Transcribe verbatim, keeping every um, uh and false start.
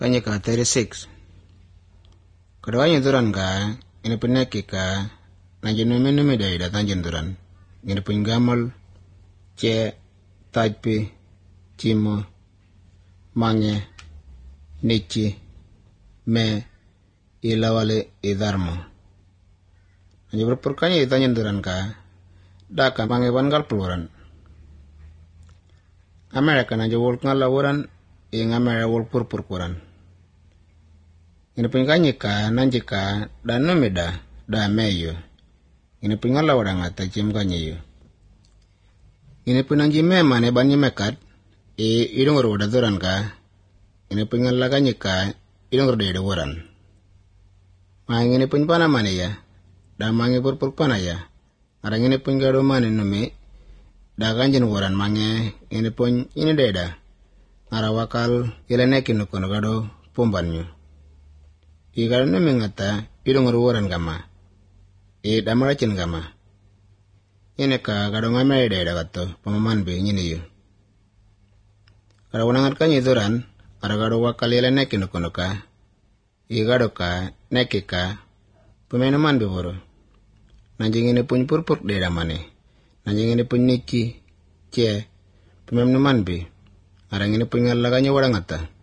Kanye ka thirty-six. Kada wanyo duran ka, ina pinaki ka, nanjin nume nume day da tanjin duran. Ina pin gamal, che, tajpi, chimo, mange, nichi, me, ilawale, idharmo. Nanjin berpur kanye tanjin duran ka, daka mange bangal peluran. Amerika nanjin wol ngalawaran, ing Amerika wol purpur kuran. Ina pingkanye ka nanji ka da numida da meyo. Ina pingala wada ngata chim kanye yo. Ina pinanji mema ne banyi mekat e idongor wada duran ka. Ina pingala kanye ka idongor dede waran. Maang ina pingpana mane ya da mangi purpur pana ya. Arang ina pingado mane numi da kanjin waran mange ina pun ini deda. Arawakal ila neki nukono gado pumbanyo. Ikara numi ngata idongor waran kama. E damarachin kama. Ine ka gado ngamere deda gato pamaman be nyini yu. Kara wanangat kanyi duran, ara gado wakal ila neki nukono ka. I gado ka, neki ka, pumenuman be woro. Nanjing ini pun purpur deda mane. Nanjing ini pun niki, cie, pumenuman be. Arang ini pun ngalaganya warangata.